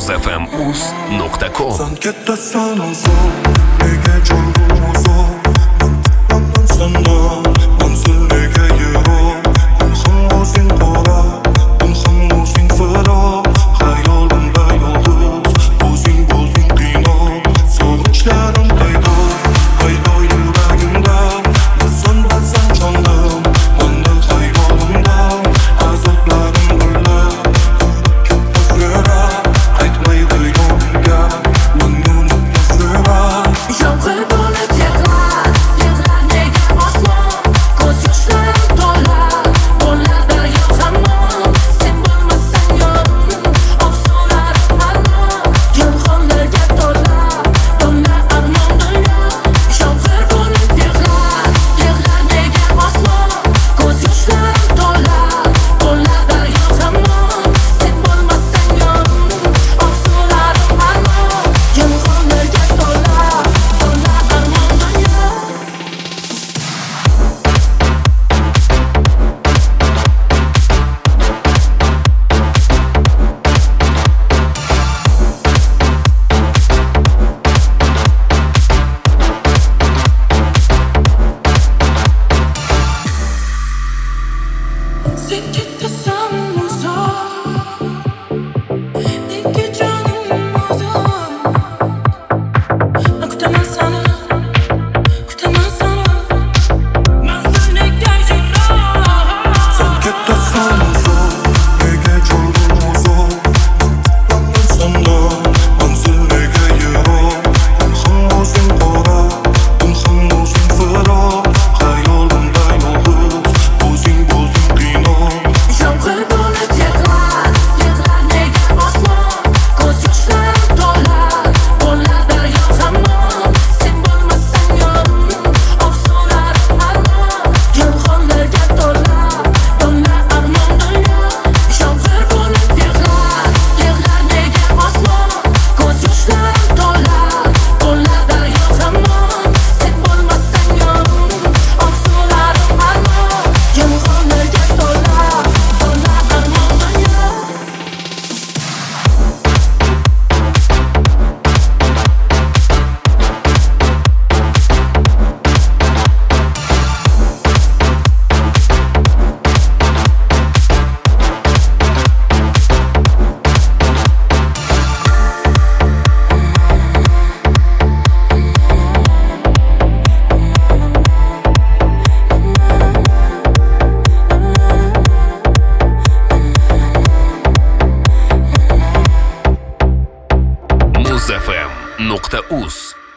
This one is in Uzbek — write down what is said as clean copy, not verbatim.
muzfm.uz.com. Sen ketasan uzoq, nega jolg'um uzoq? Manman senden, manzil nega yiroq? Kun ham o'zing qora, tun ham o'zing firoq. Xayolimda yulduz, o'zing bo'lding qiynoq. Sog'inchlarim paydo yuragimda. Sen jonim, menda xayolimda. Azoblarim birga aytmaydi yolga. Yomg'ir bo'lib yig'lar nega osmon? Ko'z yoshlarim to'lar, bo'lar daryo hamon. Sen bo'lmasang yo'lim, oqsolarim armon. Yolg'onlarga to'lar armon dunyo. Yomg'ir bo'lib yig'lar nega osmon? Ko'z yoshlarim to'lar, bo'lar daryo hamon. Sen bo'lmasang yo'lim, oqsolarim armon. Yolg'onlarga to'lar armon dunyo. Sen ketasan uzoq, nega jonim uzoq? Kutaman seni, manzil nega yiroq? Sen ketasan uzoq, nega jolg'um uzoq? Manman senden, manzil nega yiroq? Kun ham o'zing qora, tun ham o'zing firoq. Xayolimda yulduz, o'zing bo'lding qiynoq. Yomg'ir bo'lib yig'lar nega osmon? Ko'z yoshlarim to'lar, bo'lar daryo hamon. Sen bo'lmasang yo'lim, oqsolarim armon. Yolg'onlarga to'lar armon dunyo. Yomg'ir bo'lib yig'lar nega osmon? Ko'z yoshlarim to'lar, bo'lar daryo hamon. Sen bo'lmasang yo'lim, oqsolarim armon. Yolg'onlarga to'lar armon dunyo. muzfm.uz